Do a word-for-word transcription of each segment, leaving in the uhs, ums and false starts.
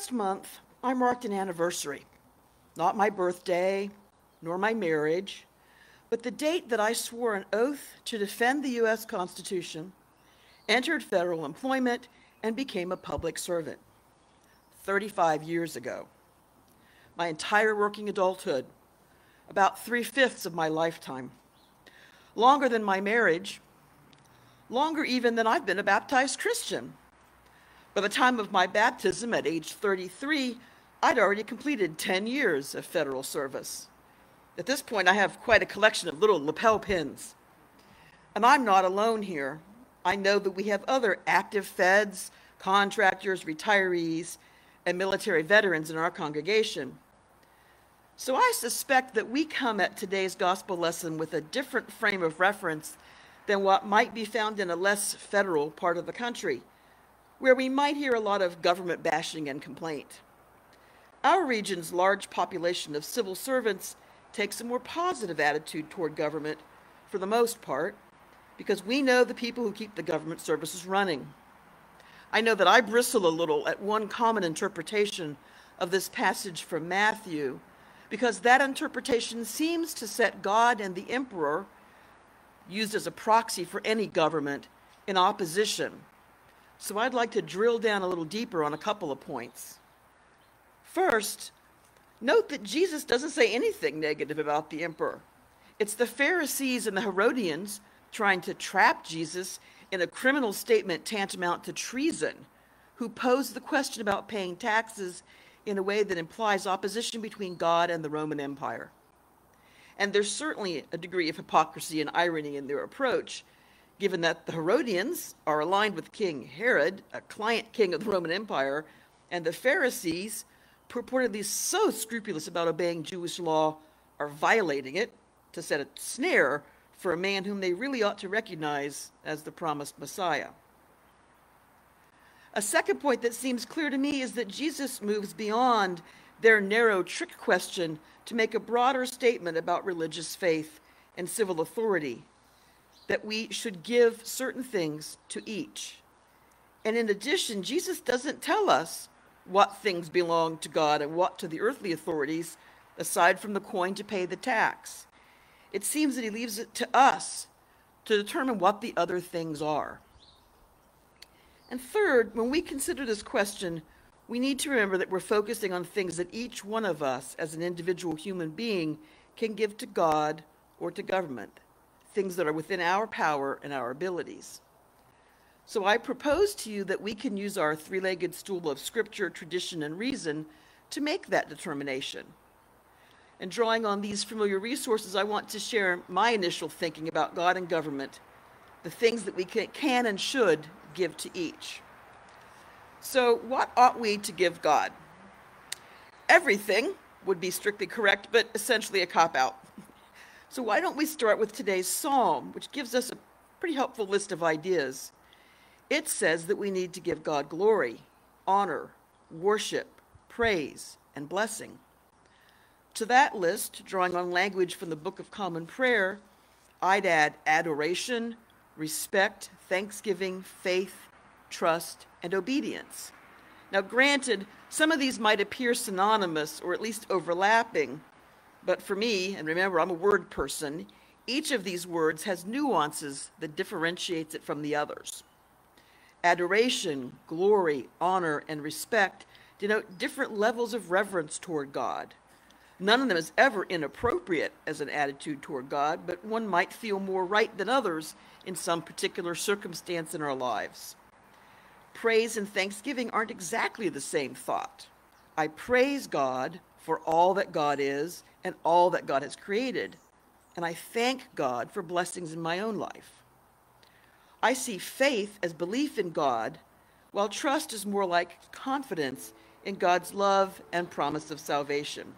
Last month, I marked an anniversary. Not my birthday, nor my marriage, but the date that I swore an oath to defend the U S Constitution, entered federal employment, and became a public servant. thirty-five years ago. My entire working adulthood, about three-fifths of my lifetime. Longer than my marriage, longer even than I've been a baptized Christian. By the time of my baptism at age thirty-three, I'd already completed ten years of federal service. At this point, I have quite a collection of little lapel pins. And I'm not alone here. I know that we have other active feds, contractors, retirees, and military veterans in our congregation. So I suspect that we come at today's gospel lesson with a different frame of reference than what might be found in a less federal part of the country, where we might hear a lot of government bashing and complaint. Our region's large population of civil servants takes a more positive attitude toward government, for the most part, because we know the people who keep the government services running. I know that I bristle a little at one common interpretation of this passage from Matthew, because that interpretation seems to set God and the emperor, used as a proxy for any government, in opposition. So I'd like to drill down a little deeper on a couple of points. First, note that Jesus doesn't say anything negative about the emperor. It's the Pharisees and the Herodians trying to trap Jesus in a criminal statement tantamount to treason, who pose the question about paying taxes in a way that implies opposition between God and the Roman Empire. And there's certainly a degree of hypocrisy and irony in their approach, given that the Herodians are aligned with King Herod, a client king of the Roman Empire, and the Pharisees, purportedly so scrupulous about obeying Jewish law, are violating it to set a snare for a man whom they really ought to recognize as the promised Messiah. A second point that seems clear to me is that Jesus moves beyond their narrow trick question to make a broader statement about religious faith and civil authority, that we should give certain things to each. And in addition, Jesus doesn't tell us what things belong to God and what to the earthly authorities, aside from the coin to pay the tax. It seems that he leaves it to us to determine what the other things are. And third, when we consider this question, we need to remember that we're focusing on things that each one of us as an individual human being can give to God or to government, things that are within our power and our abilities. So I propose to you that we can use our three-legged stool of scripture, tradition, and reason to make that determination. And drawing on these familiar resources, I want to share my initial thinking about God and government, the things that we can and should give to each. So what ought we to give God? Everything would be strictly correct, but essentially a cop-out. So why don't we start with today's psalm, which gives us a pretty helpful list of ideas. It says that we need to give God glory, honor, worship, praise, and blessing. To that list, drawing on language from the Book of Common Prayer, I'd add adoration, respect, thanksgiving, faith, trust, and obedience. Now, granted, some of these might appear synonymous or at least overlapping, but for me, and remember, I'm a word person, each of these words has nuances that differentiates it from the others. Adoration, glory, honor, and respect denote different levels of reverence toward God. None of them is ever inappropriate as an attitude toward God, but one might feel more right than others in some particular circumstance in our lives. Praise and thanksgiving aren't exactly the same thought. I praise God for all that God is and all that God has created, and I thank God for blessings in my own life. I see faith as belief in God, while trust is more like confidence in God's love and promise of salvation.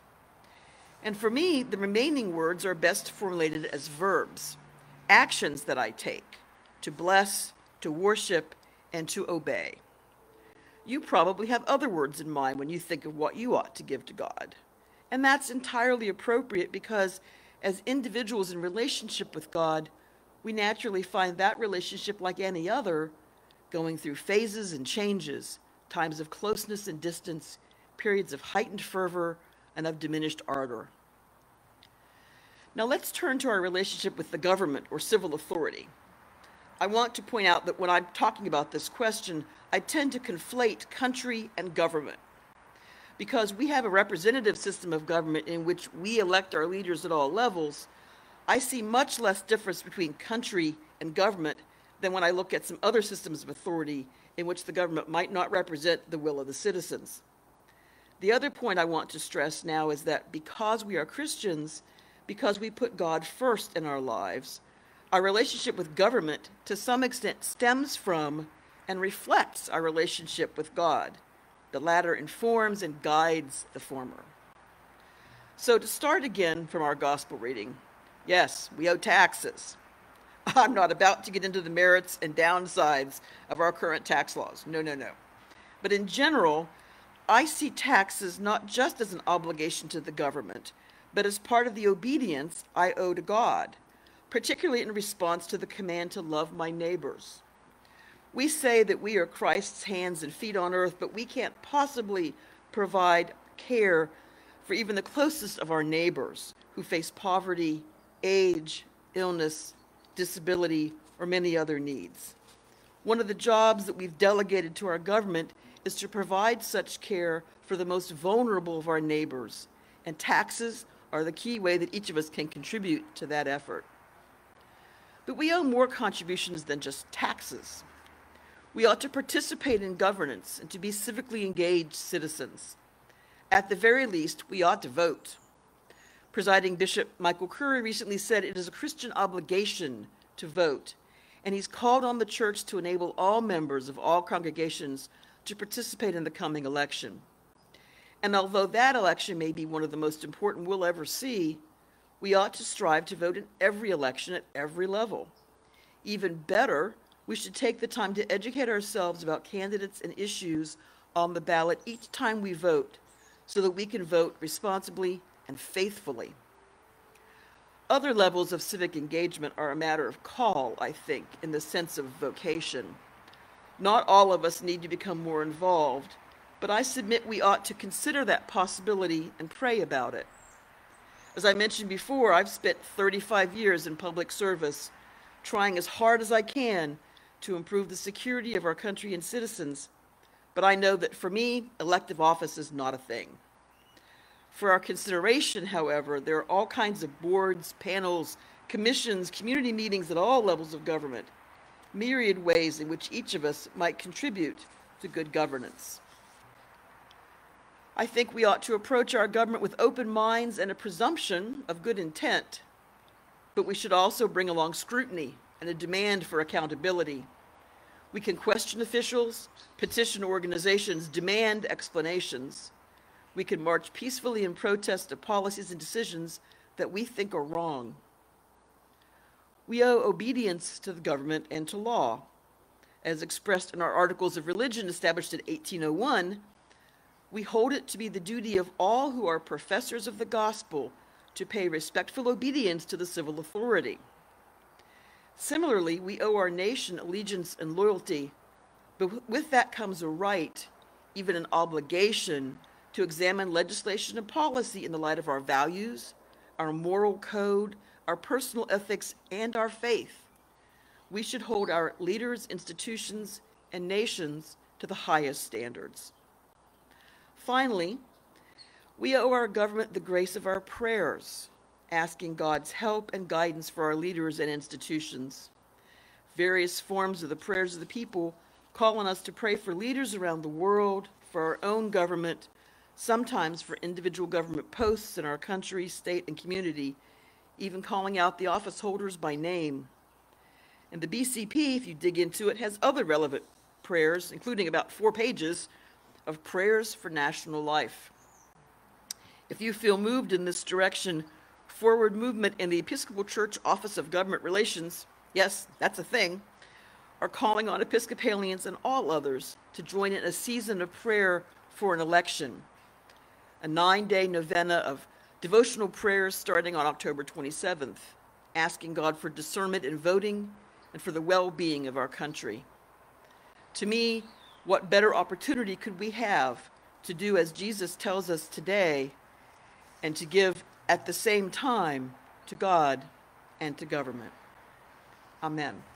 And for me, the remaining words are best formulated as verbs, actions that I take, to bless, to worship, and to obey. You probably have other words in mind when you think of what you ought to give to God. And that's entirely appropriate because as individuals in relationship with God, we naturally find that relationship, like any other, going through phases and changes, times of closeness and distance, periods of heightened fervor and of diminished ardor. Now let's turn to our relationship with the government or civil authority. I want to point out that when I'm talking about this question, I tend to conflate country and government. Because we have a representative system of government in which we elect our leaders at all levels, I see much less difference between country and government than when I look at some other systems of authority in which the government might not represent the will of the citizens. The other point I want to stress now is that because we are Christians, because we put God first in our lives, our relationship with government to some extent stems from and reflects our relationship with God. The latter informs and guides the former. So to start again from our gospel reading, yes, we owe taxes. I'm not about to get into the merits and downsides of our current tax laws. No, no, no. But in general, I see taxes not just as an obligation to the government, but as part of the obedience I owe to God, particularly in response to the command to love my neighbors. We say that we are Christ's hands and feet on earth, but we can't possibly provide care for even the closest of our neighbors who face poverty, age, illness, disability, or many other needs. One of the jobs that we've delegated to our government is to provide such care for the most vulnerable of our neighbors, and taxes are the key way that each of us can contribute to that effort. But we owe more contributions than just taxes. We ought to participate in governance and to be civically engaged citizens. At the very least, we ought to vote. Presiding Bishop Michael Curry recently said it is a Christian obligation to vote, and he's called on the church to enable all members of all congregations to participate in the coming election. And although that election may be one of the most important we'll ever see, we ought to strive to vote in every election at every level. Even better, we should take the time to educate ourselves about candidates and issues on the ballot each time we vote, so that we can vote responsibly and faithfully. Other levels of civic engagement are a matter of call, I think, in the sense of vocation. Not all of us need to become more involved, but I submit we ought to consider that possibility and pray about it. As I mentioned before, I've spent thirty-five years in public service, trying as hard as I can to improve the security of our country and citizens, but I know that for me, elective office is not a thing. For our consideration, however, there are all kinds of boards, panels, commissions, community meetings at all levels of government, myriad ways in which each of us might contribute to good governance. I think we ought to approach our government with open minds and a presumption of good intent, but we should also bring along scrutiny and a demand for accountability. We can question officials, petition organizations, demand explanations. We can march peacefully in protest of policies and decisions that we think are wrong. We owe obedience to the government and to law. As expressed in our Articles of Religion established in eighteen oh one, we hold it to be the duty of all who are professors of the gospel to pay respectful obedience to the civil authority. Similarly, we owe our nation allegiance and loyalty, but with that comes a right, even an obligation, to examine legislation and policy in the light of our values, our moral code, our personal ethics, and our faith. We should hold our leaders, institutions, and nations to the highest standards. Finally, we owe our government the grace of our prayers, asking God's help and guidance for our leaders and institutions. Various forms of the prayers of the people call on us to pray for leaders around the world, for our own government, sometimes for individual government posts in our country, state, and community, even calling out the office holders by name. And the B C P, if you dig into it, has other relevant prayers, including about four pages of prayers for national life. If you feel moved in this direction, Forward Movement and the Episcopal Church Office of Government Relations, yes, that's a thing, are calling on Episcopalians and all others to join in a season of prayer for an election, a nine-day novena of devotional prayers starting on October twenty-seventh, asking God for discernment in voting and for the well-being of our country. To me, What better opportunity could we have to do as Jesus tells us today and to give at the same time to God and to government? Amen.